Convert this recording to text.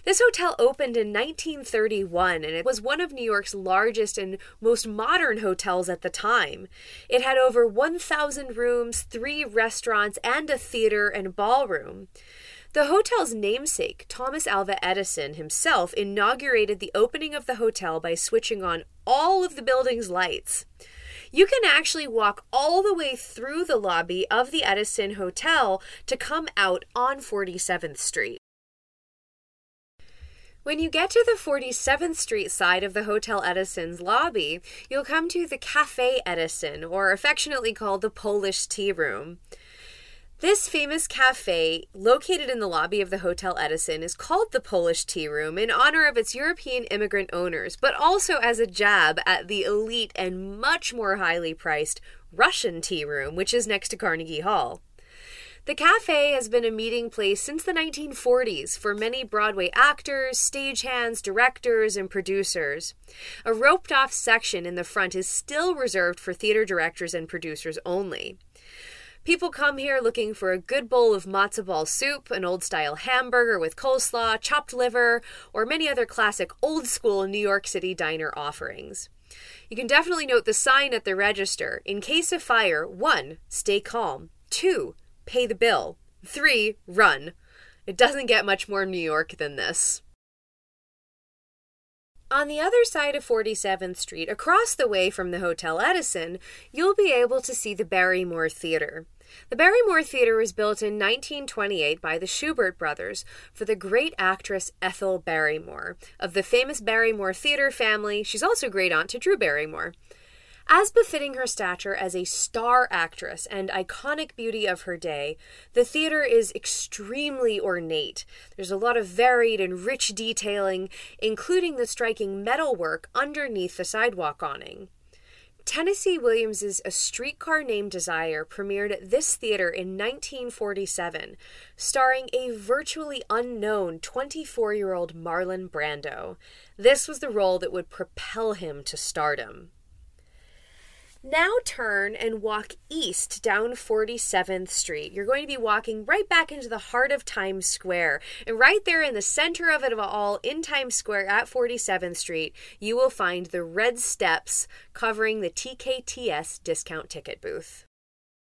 This hotel opened in 1931, and it was one of New York's largest and most modern hotels at the time. It had over 1,000 rooms, 3 restaurants, and a theater and ballroom. The hotel's namesake, Thomas Alva Edison himself, inaugurated the opening of the hotel by switching on all of the building's lights. You can actually walk all the way through the lobby of the Edison Hotel to come out on 47th Street. When you get to the 47th Street side of the Hotel Edison's lobby, you'll come to the Café Edison, or affectionately called the Polish Tea Room. This famous cafe, located in the lobby of the Hotel Edison, is called the Polish Tea Room in honor of its European immigrant owners, but also as a jab at the elite and much more highly priced Russian Tea Room, which is next to Carnegie Hall. The cafe has been a meeting place since the 1940s for many Broadway actors, stagehands, directors, and producers. A roped-off section in the front is still reserved for theater directors and producers only. People come here looking for a good bowl of matzo ball soup, an old-style hamburger with coleslaw, chopped liver, or many other classic old-school New York City diner offerings. You can definitely note the sign at the register. In case of fire, 1. Stay calm. 2. Pay the bill. 3. Run. It doesn't get much more New York than this. On the other side of 47th Street, across the way from the Hotel Edison, you'll be able to see the Barrymore Theater. The Barrymore Theater was built in 1928 by the Shubert brothers for the great actress Ethel Barrymore. Of the famous Barrymore Theater family, she's also great-aunt to Drew Barrymore. As befitting her stature as a star actress and iconic beauty of her day, the theater is extremely ornate. There's a lot of varied and rich detailing, including the striking metalwork underneath the sidewalk awning. Tennessee Williams' A Streetcar Named Desire premiered at this theater in 1947, starring a virtually unknown 24-year-old Marlon Brando. This was the role that would propel him to stardom. Now turn and walk east down 47th Street. You're going to be walking right back into the heart of Times Square. And right there in the center of it all, in Times Square at 47th Street, you will find the red steps covering the TKTS discount ticket booth.